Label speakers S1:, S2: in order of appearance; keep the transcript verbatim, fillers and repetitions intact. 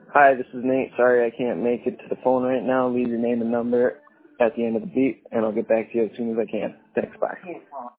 S1: Hi, this is Nate. Sorry I can't make it to the phone right now. Leave your name and number at the end of the beep, and I'll get back to you as soon as I can. Thanks, bye.